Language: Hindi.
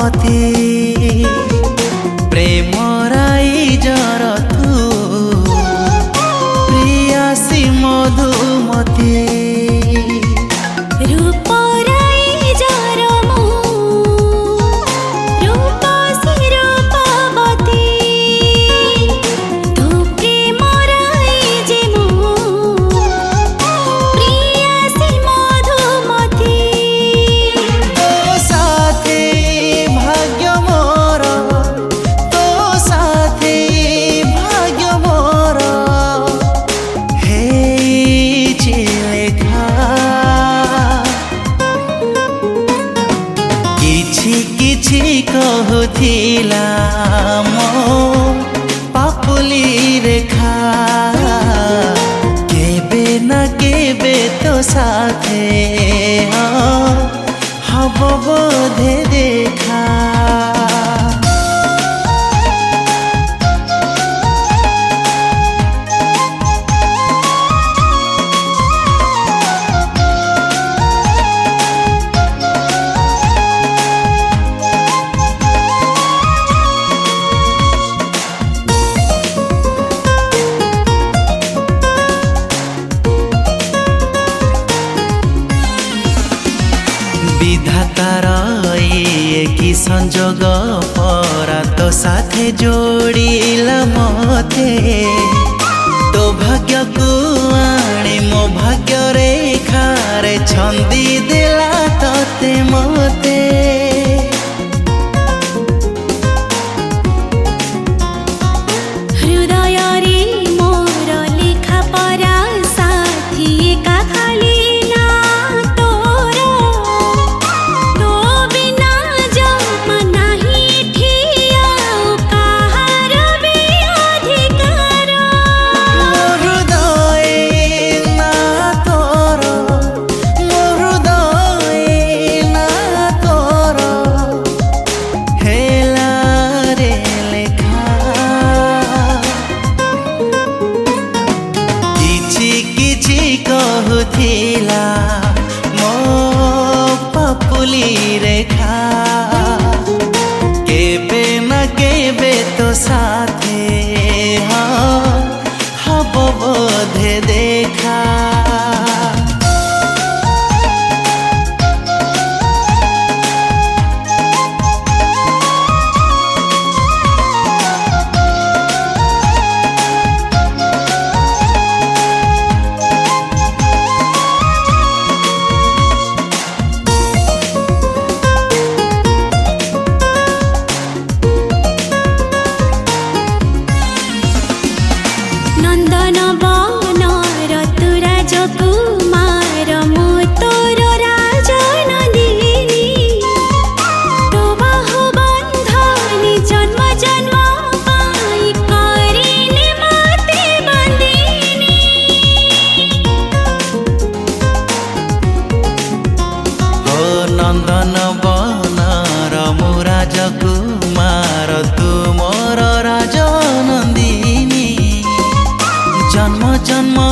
पति प्रेमराई जर तू प्रियासी मधुमती कहूथिला मो पापुली रेखा केबे ना केबे तो साथे हब बोधे देखा विधातार कि संजोग परा तो साथे जोड़िला मते तो भाग्य को आनी मो भाग्य रेखा रे छंदी देला तते मते कहूथिला मो पापुली रेखा केबे ना केबे तो साथे हब बोधे देखा नंदन बनर मुराज कुमार तुमर राजनंदिनी जन्म जन्म